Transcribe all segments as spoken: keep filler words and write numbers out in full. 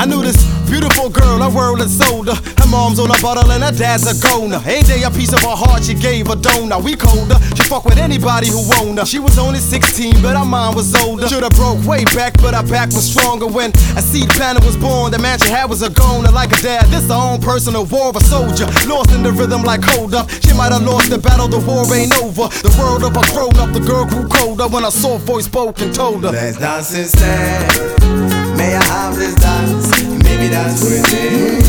knew this beautiful girl, her world and sold her. Her mom's on a bottle and her dad's a goner. Ain't day a piece of her heart she gave her donor. We colder, she fuck with anybody who owned her. She was only sixteen, but her mind was older. Should've broke way back, but her back was stronger. When a seed planter was born, the man she had was a goner. Like a dad, this her own personal war of a soldier. Lost in the rhythm like hold up. She might have lost the battle, the war ain't over. The world of her grown up, the girl grew colder when her soft voice spoke and told her, let's dance instead. May I have this dance? Maybe that's worth it.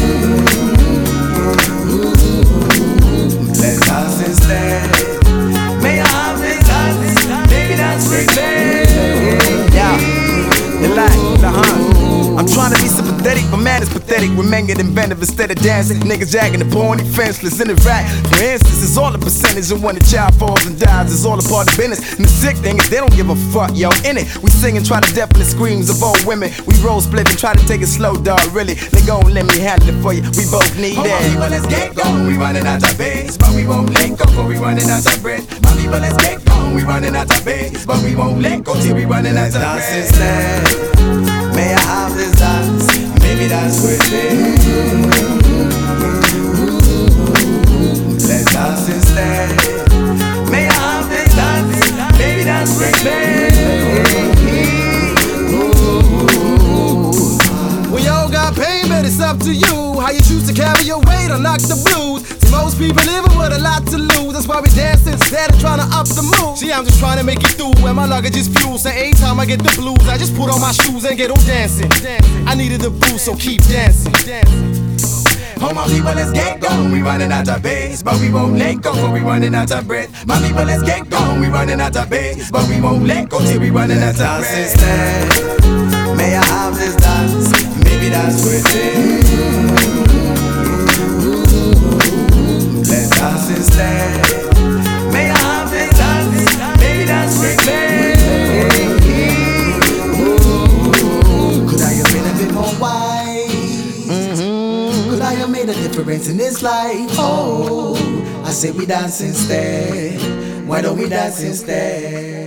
Let's dance instead. May I have this dance? Maybe that's worth it. Yeah, the light, the hunt. I'm trying to be sympathetic, but man is pathetic. When men get inventive instead of dancing. Niggas jacking the porn, defenseless in the rack. For instance, it's all a percentage, and when the child falls and dies, it's all a part of business. And the sick thing is they don't give a fuck, yo, in it. We sing and try to deafen the screams of old women. We roll split and try to take it slow, dog, really. They gon' let me handle it for you, we both need that. My people, let's get going, we running out of base, but we won't let go, for we running out of bread. My people, let's get going, we running out of base, but we won't let go till we running out of bread. May I have this dance? Maybe that's worth it. Let's dance instead. May I have this dance? Maybe that's worth it. We all got pain, but it's up to you. How you choose to carry your weight or knock the blues. See, most people living with a lot to lose. That's why we dance instead of trying to up the mood. See, I'm just trying to make it through, and my luggage is fuel. So every time I get the blues, I just put on my shoes and get on dancing. I needed the boost, so keep dancing. Oh my people, let's get going. We running out of base, but we won't let go, for we running out of bread. My people, let's get going. We running out of base, but we won't let go till we running out of bread. Instead, may I have this dance? Maybe that's worth it. Let's dance instead. May I have this dance? Maybe that's worth it. Could I have been a bit more wise? Mm-hmm. Could I have made a difference in this life? Oh, I say we dance instead. Why don't we dance instead?